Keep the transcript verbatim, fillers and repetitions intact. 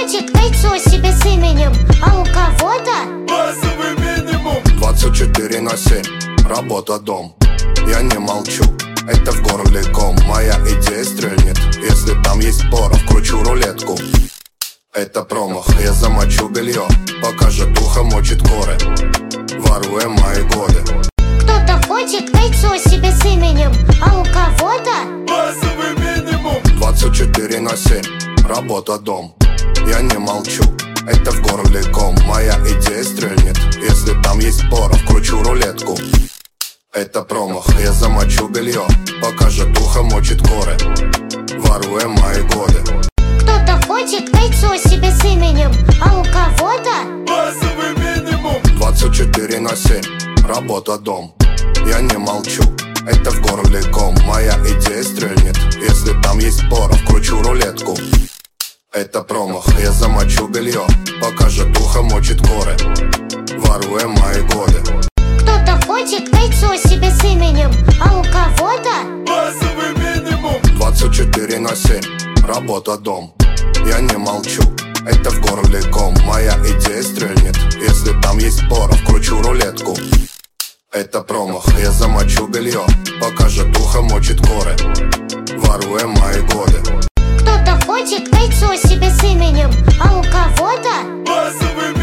хочет кольцо себе с именем, а у кого-то базовый минимум. Двадцать четыре на семь, работа, дом. Я не молчу, это в горле ком. Моя идея стрельнет, если там есть порох. Кручу рулетку, это промах. Я замочу белье, пока жатуха мочит горы, воруя мои годы. кто-то хочет кольцо себе с именем, а у кого-то Базовый минимум. Двадцать четыре на семь, работа, дом. Я не молчу, это в горле ком. Моя идея стрельнет, если там есть порох. Кручу рулетку, это промах. Я замочу белье, пока жатуха мочит горы, воруя мои годы. кто-то хочет кольцо себе с именем, а у кого-то Базовый минимум. Двадцать четыре на семь, работа, дом. Я не молчу, это в горле ком. Моя идея стрельнет, если там есть порох. Кручу рулетку, это промах. Я замочу белье, пока жатуха мочит горы, воруя мои годы. кто-то хочет кольцо себе с именем, а у кого-то Базовый минимум. Двадцать четыре на семь, работа, дом. Я не молчу, это в горле ком. Моя идея стрельнет, если там есть порох. Кручу рулетку, это промах. Я замочу белье, пока жатуха мочит горы, воруя мои годы. кто-то хочет кольцо себе с именем, а у кого-то Базовый минимум.